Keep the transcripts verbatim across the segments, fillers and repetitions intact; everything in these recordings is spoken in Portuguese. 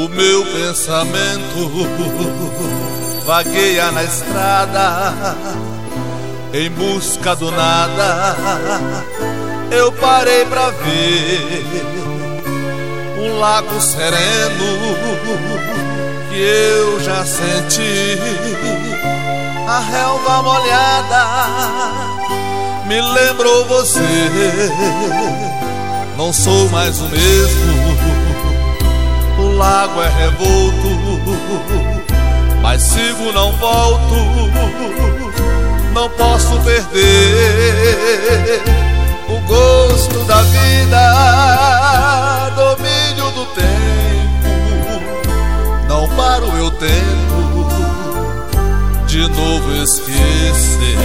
O meu pensamento vagueia na estrada em busca do nada. Eu parei pra ver um lago sereno que eu já senti. A relva molhada me lembrou você. Não sou mais o mesmo, o lago é revolto, mas sigo, não volto, não posso perder o gosto da vida, domínio do tempo. Não paro, eu tento de novo esquecer,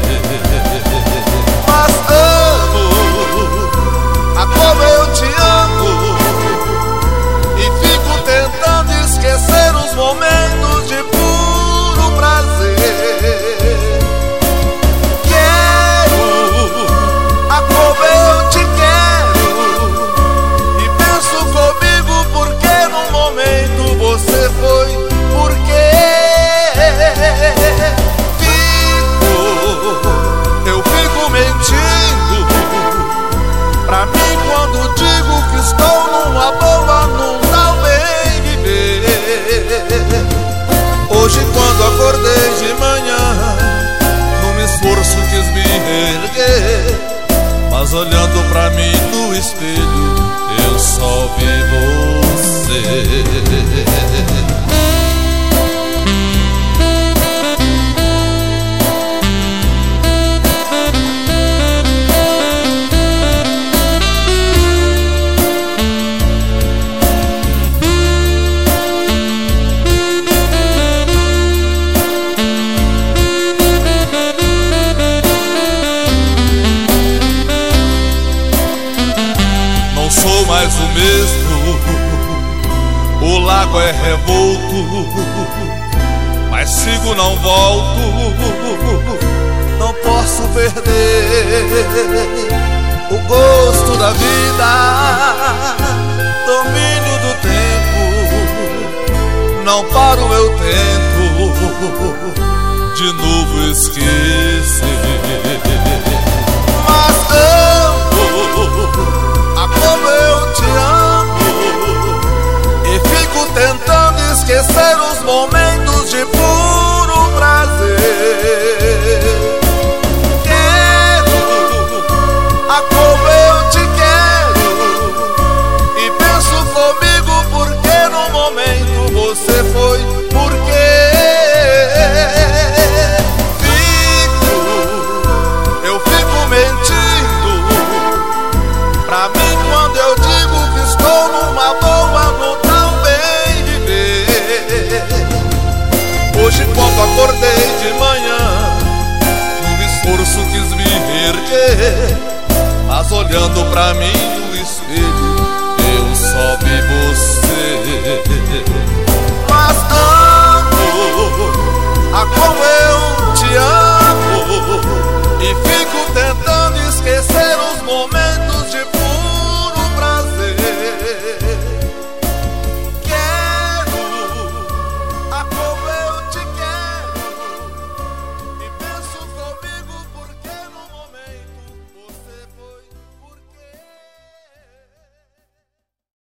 mas amo a como eu te amo e fico tentando esquecer os momentos de puro prazer. Quero a como eu te quero e penso comigo porque num momento você foi. Porque fico, eu fico mentindo pra mim quando digo que estou numa boa, num tal bem viver. Hoje quando acordei de manhã, num esforço quis me erguer, mas olhando pra mim no espelho eu só vi você. Mais o mesmo, o lago é revolto, mas sigo, não volto, não posso perder o gosto da vida, domínio do tempo. Não paro, eu tento de novo esquecer, mas amo a como eu te amo e fico tentando esquecer os momentos de puro prazer. Quero a como eu te quero e penso comigo porque no momento você foi. Porque fico, eu fico mentindo pra mim quando eu digo que estou numa boa, no tal bem viver. Hoje quando acordei de manhã, num esforço quis me erguer, mas olhando pra mim